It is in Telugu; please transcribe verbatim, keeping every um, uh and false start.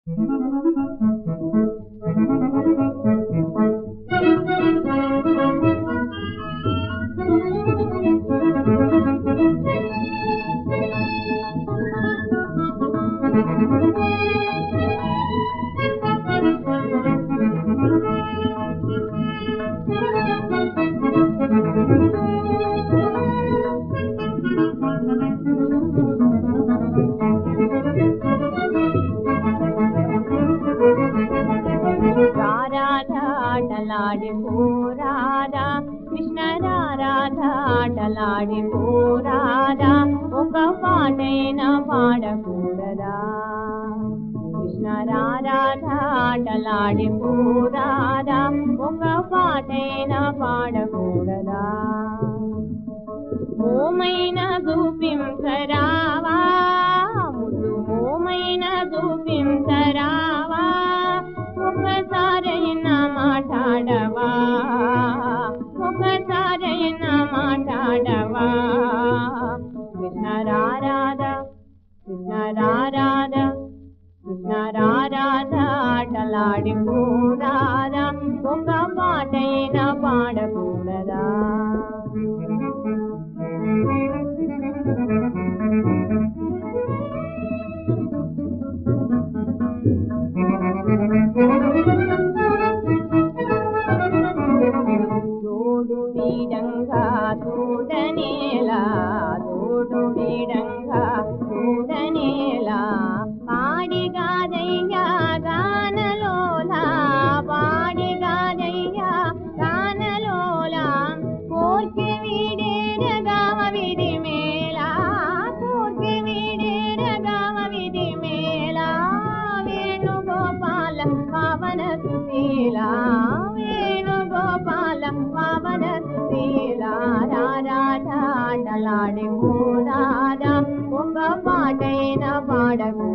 ఆటలాడి పోరాదా కృష్ణ రాధా ఆటలాడి పోరాదా ఒక పాటైనా పాడకూడదా కృష్ణ రాధా ఆటలాడి పోరాదా ఒక పాటైనా పాడకూడదా మోమైన చూపించరావా ముద్దు మోమైన చూపించరావా ఒకసారైనా మాట్లాడవా ఒకసారైనా మాట్లాడవా కృష్ణ రాధా కృష్ణ రాధా కృష్ణ రాధా ఆటలాడి పోరాదా ఒక పాటైనా పాడకూడదా తోడు వీడంగా తోడనేలా తోడు వీడంగా తోడనేలా పాడిగాదయ్యా గానలోలా పాడిగాదయ్యా గానలోలా కోర్కె వీడేరగావ విధి మేళా కోర్కె వీడేరగావ విధి మేళా వేణుగోపాల పవన సుశీలా వేణుగోపాల పవన సుశీలా రాధా ఆటలాడి పోరాదా ఒక పాటైనా పాడకు